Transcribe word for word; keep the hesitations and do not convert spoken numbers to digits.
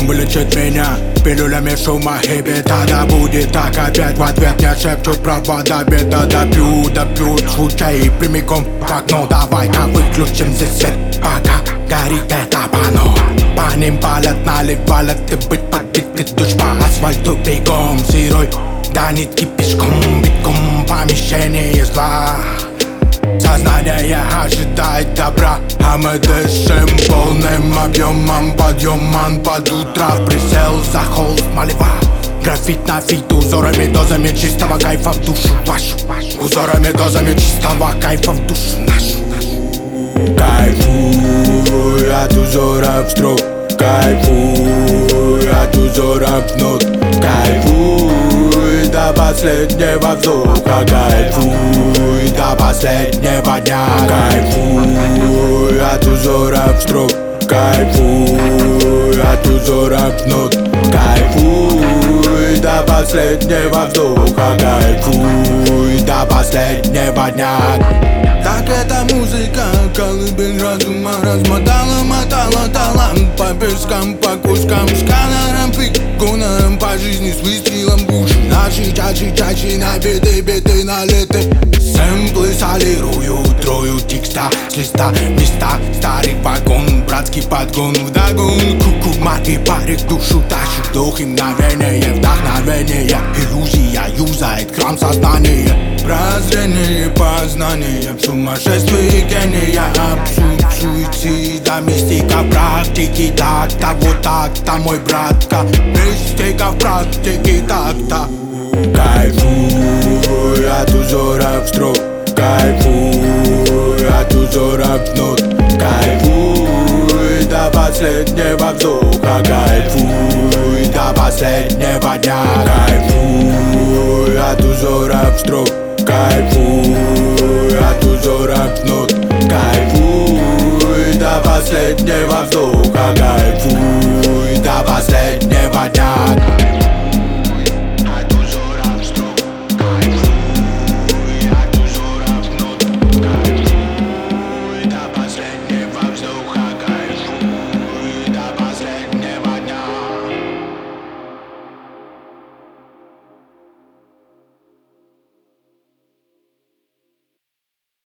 вылечит меня пилюлями шума и беда. Будет так опять, в ответ мне шепчут провода. Беда, допью, допью случай прямиком в окно. Давай-ка выключим здесь свет, пока горит это панно. По ним палят, наливалят и быть подбитый душ по асфальту бегом. Сырой до нитки пешком, битком помещение зла. Сознание ожидает добра, а мы дышим полным объемом. Подъемом под утро присел за холст молива. Граффит на фит узорами, дозами чистого кайфа в душу вашу. Узорами, дозами чистого кайфа в душу нашу. Кайфуй от узоров строк, кайфуй от узоров нот. Кайфуй до последнего вздоха, кайфуй до последнего дня. Кайфуй от узоров строк, кайфуй от узоров нот. Кайфуй до последнего вздоха, кайфуй до последнего дня. Так эта музыка, колыбель разума, размотала, мотала талант по пескам, по кускам, сканером, пикунером, по жизни с выстрелом в уши. Наши чачи, чачи, на биты, биты, налеты. Сэмплы солирую, трою текста с листа, места, старый вагон, братский подгон вдогон. Куку, маты, парик, душу тащит, вдох и мгновение, вдохновение. Иллюзия юзает храм сознания. Прозрение, познание, в сумасшествии гения. Абсурд, суицида, мистика, практики. Так-то, вот так-то, мой братка. Мистика в практике, так-то. Кайфуй от узоров строк, кайфуй от узоров нот. Кайфуй до последнего вздоха, кайфуй до последнего дня. Кайфуй от узоров строк, кайфуй от узоров нот. Кайфуй до последнего вздоха, кайфуй до последнего дня.